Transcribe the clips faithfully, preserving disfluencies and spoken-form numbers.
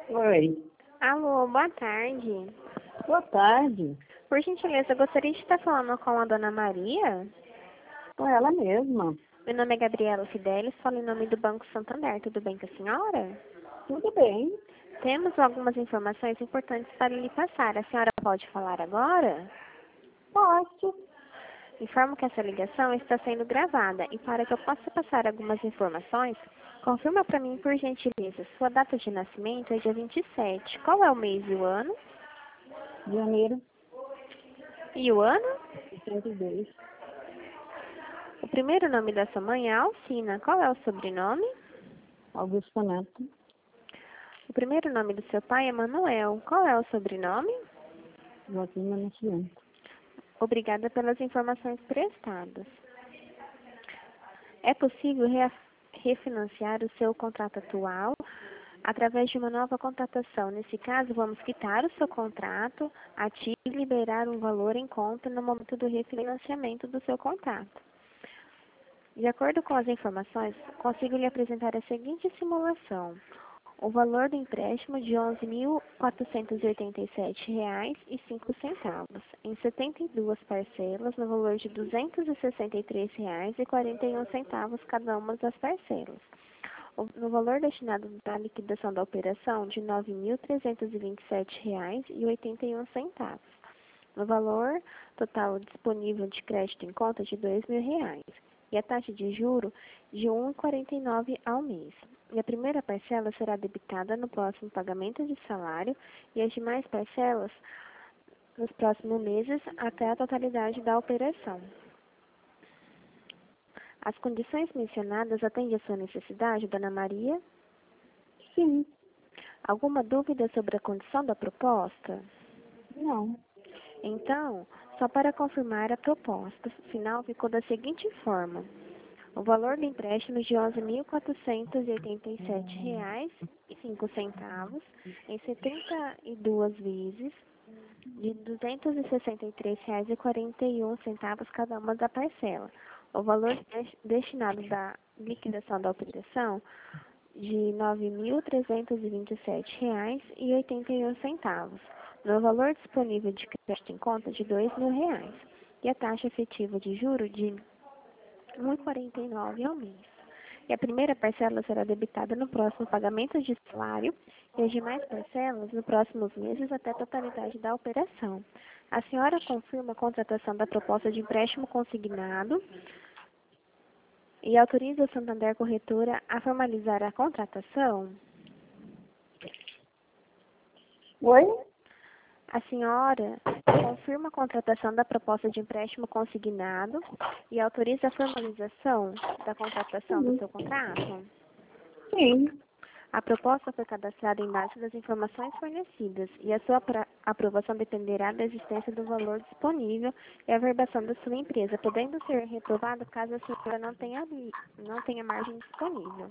Oi, Alô, boa tarde. boa tarde. Por gentileza, eu gostaria de estar falando com a dona Maria. Com ela mesma. Meu nome é Gabriela Fidelis, falo em nome do Banco Santander. Tudo bem com a senhora? Tudo bem? Temos algumas informações importantes para lhe passar. A senhora pode falar agora? Posso. Informo que essa ligação está sendo gravada e para que eu possa passar algumas informações, confirma para mim, por gentileza, sua data de nascimento é dia vinte e sete. Qual é o mês e o ano? Janeiro E o ano? de cento e dois. O primeiro nome da sua mãe é Alcina. Qual é o sobrenome? Augusto Neto. O primeiro nome do seu pai é Manuel. Qual é o sobrenome? Joaquim Nascimento. Obrigada pelas informações prestadas. É possível rea- refinanciar o seu contrato atual através de uma nova contratação. Nesse caso, vamos quitar o seu contrato a ti e liberar um valor em conta no momento do refinanciamento do seu contrato. De acordo com as informações, consigo lhe apresentar a seguinte simulação. O valor do empréstimo de onze mil quatrocentos e oitenta e sete reais e cinco centavos, em setenta e duas parcelas, no valor de duzentos e sessenta e três reais e quarenta e um centavos cada uma das parcelas. O- No valor destinado à liquidação da operação de nove mil trezentos e vinte e sete reais e oitenta e um centavos. No valor total disponível de crédito em conta de dois mil reais. E a taxa de juro de um vírgula quarenta e nove ao mês. E a primeira parcela será debitada no próximo pagamento de salário e as demais parcelas nos próximos meses até a totalidade da operação. As condições mencionadas atendem à sua necessidade, dona Maria? Sim. Alguma dúvida sobre a condição da proposta? Não. Então, só para confirmar, a proposta final ficou da seguinte forma. O valor do empréstimo de onze mil quatrocentos e oitenta e sete reais e cinco centavos em setenta e duas vezes de duzentos e sessenta e três reais e quarenta e um centavos cada uma da parcela. O valor des- destinado da liquidação da operação de nove mil trezentos e vinte e sete reais e oitenta e um centavos, no valor disponível de crédito em conta de dois mil reais e a taxa efetiva de juro de um vírgula quarenta e nove ao mês. E a primeira parcela será debitada no próximo pagamento de salário e as demais parcelas nos próximos meses até a totalidade da operação. A senhora confirma a contratação da proposta de empréstimo consignado e autoriza o Santander Corretora a formalizar a contratação? Oi? A senhora confirma a contratação da proposta de empréstimo consignado e autoriza a formalização da contratação do Sim. seu contrato? Sim. A proposta foi cadastrada em base das informações fornecidas e a sua apra- aprovação dependerá da existência do valor disponível e a verbação da sua empresa, podendo ser reprovada caso a senhora não tenha, li- não tenha margem disponível.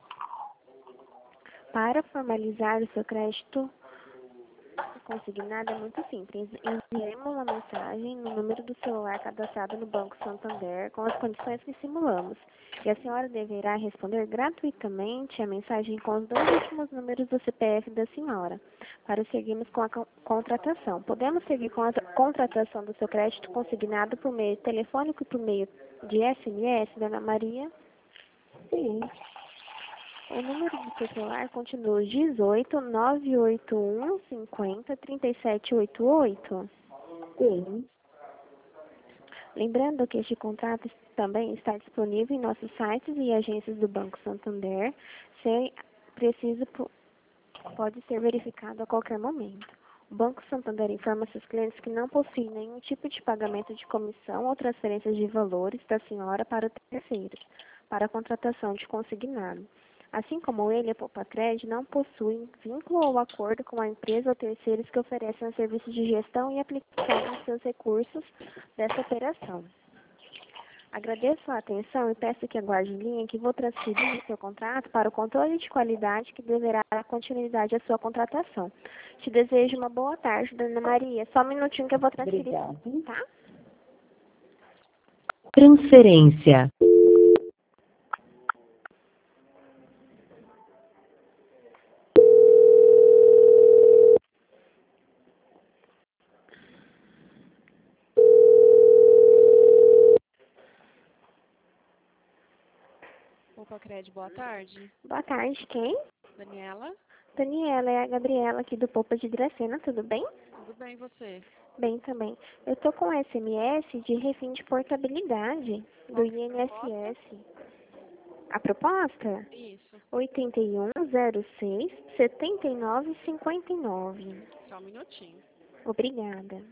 Para formalizar o seu crédito consignado é muito simples. Enviemos uma mensagem no número do celular cadastrado no Banco Santander com as condições que simulamos. E a senhora deverá responder gratuitamente a mensagem com os dois últimos números do C P F da senhora, para seguirmos com a co- contratação. Podemos seguir com a tra- contratação do seu crédito consignado por meio telefônico e por meio de S M S, dona Maria? Sim. O número do seu celular continua dezoito, nove oito um, cinquenta, trinta e sete oitenta e oito. Sim. Lembrando que este contrato também está disponível em nossos sites e agências do Banco Santander. Se preciso, po- pode ser verificado a qualquer momento. O Banco Santander informa seus clientes que não possui nenhum tipo de pagamento de comissão ou transferências de valores da senhora para terceiros, para a contratação de consignado. Assim como ele, a Poupa-Crédito não possui vínculo ou acordo com a empresa ou terceiros que oferecem os serviços de gestão e aplicação dos seus recursos dessa operação. Agradeço a atenção e peço que aguarde em linha que vou transferir o seu contrato para o controle de qualidade que deverá dar continuidade à sua contratação. Te desejo uma boa tarde, dona Maria. Só um minutinho que eu vou transferir, Obrigada. tá? Transferência. Poupa-Cred, boa tarde. Boa tarde, quem? Daniela, Daniela, é a Gabriela aqui do Poupa de Dracena, tudo bem? tudo bem e você? Bem também. Eu tô com S M S de refim de portabilidade do Qual que é a proposta? I N S S. A proposta? Isso, oitenta e um zero seis setenta e nove cinquenta e nove. só um minutinho. Obrigada.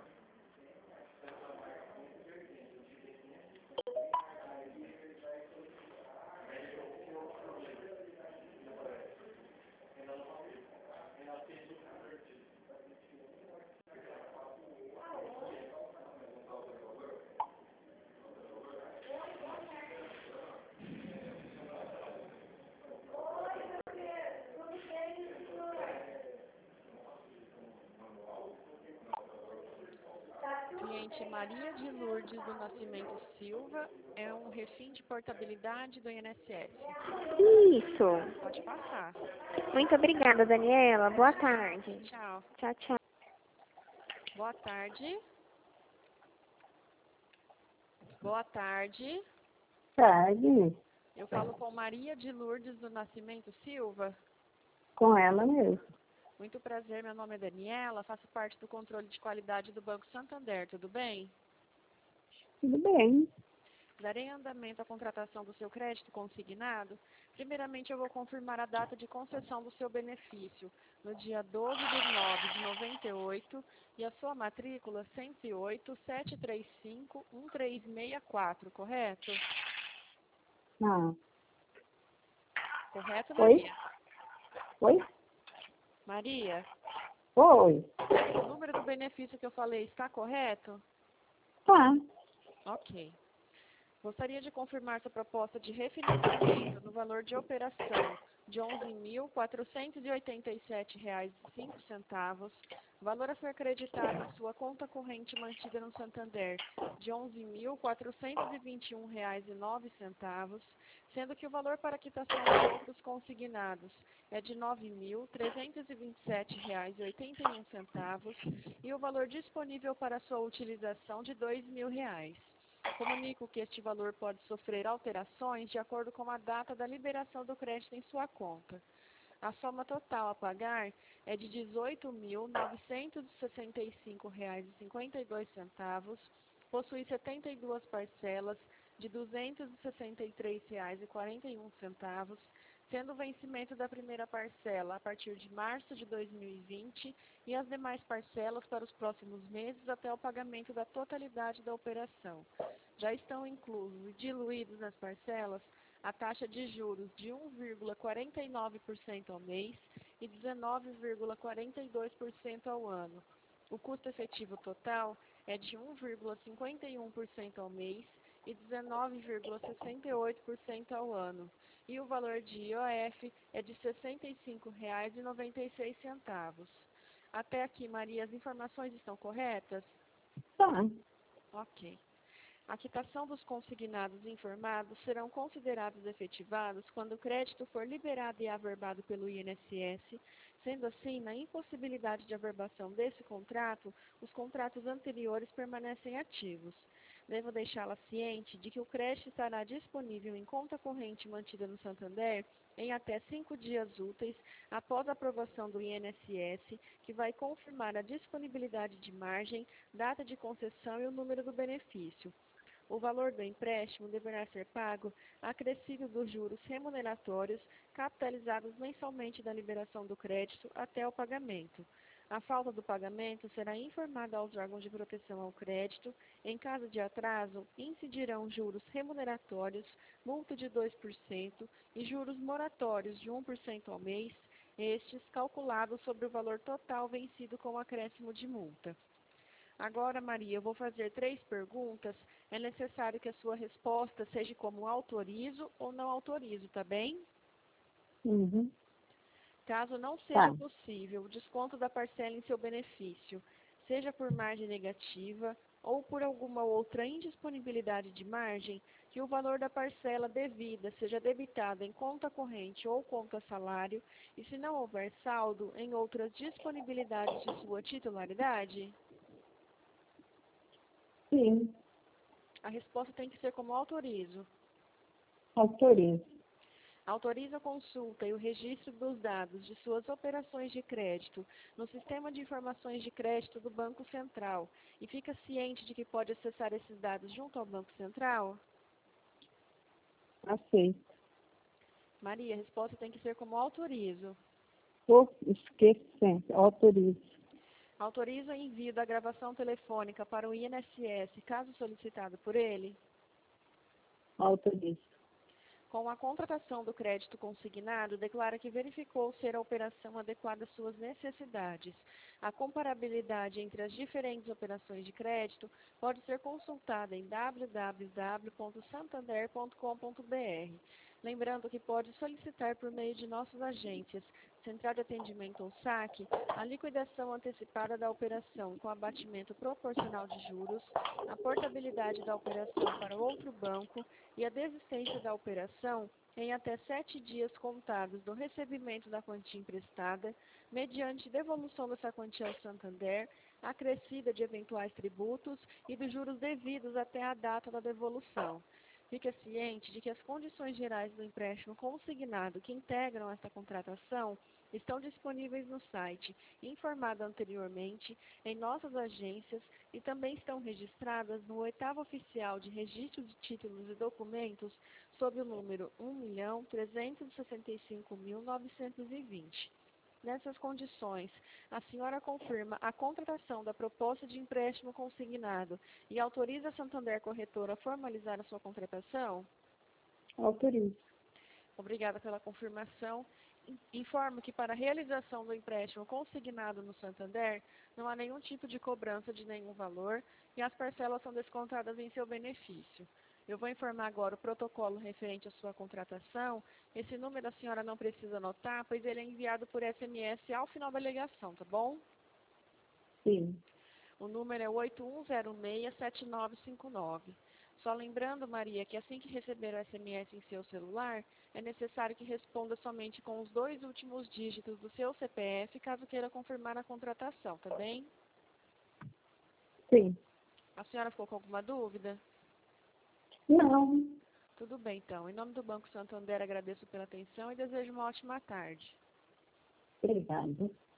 Cliente Maria de Lourdes do Nascimento Silva é um refim de portabilidade do I N S S. Isso. Pode passar. Muito obrigada, Daniela. Boa De nada, tarde. tchau. Tchau, tchau. Boa tarde. Boa tarde. Tarde. Eu falo com Maria de Lourdes do Nascimento Silva. Com ela mesmo. Muito prazer, meu nome é Daniela, faço parte do controle de qualidade do Banco Santander, tudo bem? Tudo bem. Darei andamento à contratação do seu crédito consignado. Primeiramente, eu vou confirmar a data de concessão do seu benefício, no dia doze de nove de noventa e oito, e a sua matrícula cento e oito, sete três cinco, um três seis quatro, correto? Não. Correto, Oi? Maria? Oi? Maria, Oi. o número do benefício que eu falei está correto? Tá. Ok. Gostaria de confirmar sua proposta de refinanciamento no valor de operação de onze mil quatrocentos e oitenta e sete reais e cinco centavos, valor a ser acreditado em sua conta corrente mantida no Santander de onze mil quatrocentos e vinte e um reais e nove centavos, sendo que o valor para quitação de outros consignados é de nove mil trezentos e vinte e sete reais e oitenta e um centavos e o valor disponível para sua utilização de dois mil reais. Comunico que este valor pode sofrer alterações de acordo com a data da liberação do crédito em sua conta. A soma total a pagar é de dezoito mil novecentos e sessenta e cinco reais e cinquenta e dois centavos, possui setenta e duas parcelas de duzentos e sessenta e três reais e quarenta e um centavos, sendo o vencimento da primeira parcela a partir de março de dois mil e vinte e as demais parcelas para os próximos meses até o pagamento da totalidade da operação. Já estão inclusos e diluídos nas parcelas a taxa de juros de um vírgula quarenta e nove por cento ao mês e dezenove vírgula quarenta e dois por cento ao ano. O custo efetivo total é de um vírgula cinquenta e um por cento ao mês e dezenove vírgula sessenta e oito por cento ao ano. E o valor de I O F é de sessenta e cinco reais e noventa e seis centavos. Até aqui, Maria, as informações estão corretas? Tá. Ok. A quitação dos consignados informados serão considerados efetivados quando o crédito for liberado e averbado pelo I N S S, sendo assim, na impossibilidade de averbação desse contrato, os contratos anteriores permanecem ativos. Devo deixá-la ciente de que o crédito estará disponível em conta corrente mantida no Santander em até cinco dias úteis após a aprovação do I N S S, que vai confirmar a disponibilidade de margem, data de concessão e o número do benefício. O valor do empréstimo deverá ser pago acrescido dos juros remuneratórios capitalizados mensalmente da liberação do crédito até o pagamento. A falta do pagamento será informada aos órgãos de proteção ao crédito. Em caso de atraso, incidirão juros remuneratórios, multa de dois por cento e juros moratórios de um por cento ao mês, estes calculados sobre o valor total vencido com o acréscimo de multa. Agora, Maria, eu vou fazer três perguntas. É necessário que a sua resposta seja como autorizo ou não autorizo, tá bem? Uhum. Caso não seja Tá. possível o desconto da parcela em seu benefício, seja por margem negativa ou por alguma outra indisponibilidade de margem, que o valor da parcela devida seja debitado em conta corrente ou conta salário, e se não houver saldo, em outras disponibilidades de sua titularidade? Sim. A resposta tem que ser como autorizo. Autorizo. Autoriza a consulta e o registro dos dados de suas operações de crédito no Sistema de Informações de Crédito do Banco Central e fica ciente de que pode acessar esses dados junto ao Banco Central? Aceito. Maria, a resposta tem que ser como autorizo. Pô, esqueço sempre. Autorizo. Autoriza o envio da gravação telefônica para o I N S S, caso solicitado por ele? Autorizo. Com a contratação do crédito consignado, declara que verificou ser a operação adequada às suas necessidades. A comparabilidade entre as diferentes operações de crédito pode ser consultada em w w w ponto santander ponto com ponto b r. Lembrando que pode solicitar por meio de nossas agências, Central de Atendimento ou saque, a liquidação antecipada da operação com abatimento proporcional de juros, a portabilidade da operação para outro banco e a desistência da operação em até sete dias contados do recebimento da quantia emprestada, mediante devolução dessa quantia ao Santander, acrescida de eventuais tributos e dos juros devidos até a data da devolução. Fique ciente de que as condições gerais do empréstimo consignado que integram esta contratação estão disponíveis no site, informado anteriormente, em nossas agências e também estão registradas no oitavo oficial de registro de títulos e documentos sob o número um milhão trezentos e sessenta e cinco mil novecentos e vinte. Nessas condições, a senhora confirma a contratação da proposta de empréstimo consignado e autoriza a Santander Corretora a formalizar a sua contratação? Autorizo. Obrigada pela confirmação. Informo que para a realização do empréstimo consignado no Santander, não há nenhum tipo de cobrança de nenhum valor e as parcelas são descontadas em seu benefício. Eu vou informar agora o protocolo referente à sua contratação. Esse número a senhora não precisa anotar, pois ele é enviado por S M S ao final da ligação, tá bom? Sim. O número é oito um zero seis, sete nove cinco nove. Só lembrando, Maria, que assim que receber o S M S em seu celular, é necessário que responda somente com os dois últimos dígitos do seu C P F, caso queira confirmar a contratação, tá bem? Sim. A senhora ficou com alguma dúvida? Não. Tudo bem, então. Em nome do Banco Santander, agradeço pela atenção e desejo uma ótima tarde. Obrigada.